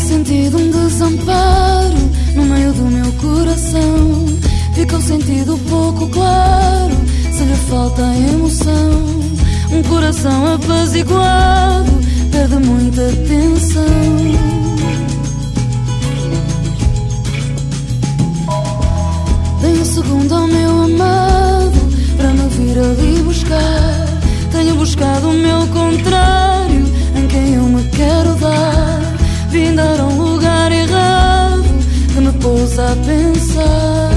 sentido um desamparo no meio do meu coração. Fica o sentido pouco claro se lhe falta a emoção. Um coração apaziguado perde muita tensão. Dei um segundo ao meu amado para me vir ali buscar. Tenho buscado o meu contrário em quem eu me quero dar. Vim dar a um lugar errado que me pôs a pensar.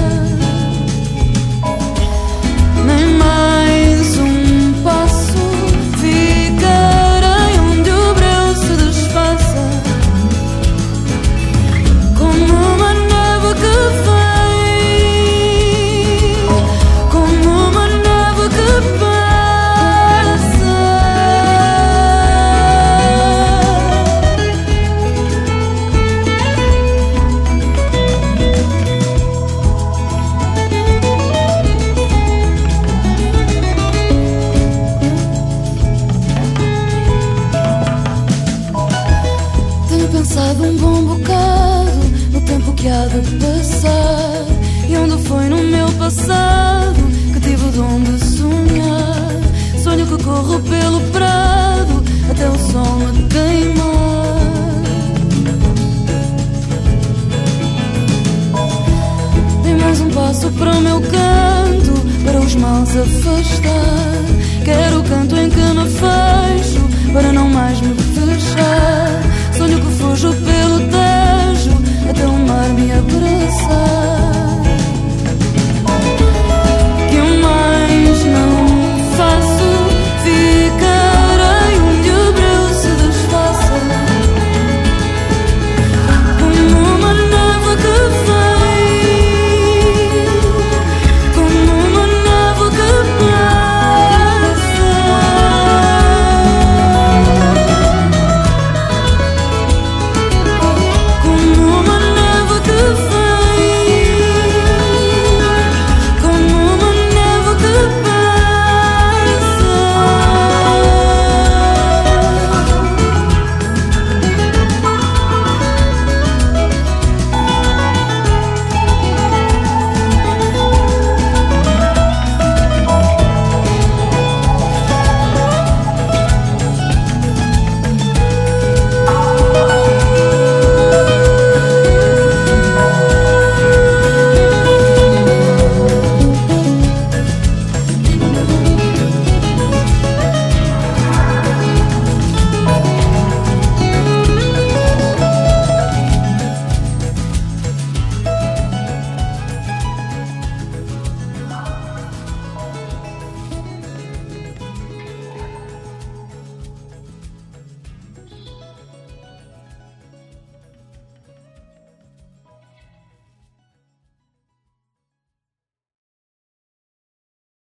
Nem mais um passo, ficarei onde o breu se desfaça, como uma neve que vem, como uma neve que passa. Pensado um bom bocado no tempo que há de passar, e onde foi no meu passado que tive o dom de sonhar. Sonho que corro pelo prado até o sol me queimar. Dei mais um passo para o meu canto, para os males afastar. Quero o canto em que me fecho para não mais me fechar.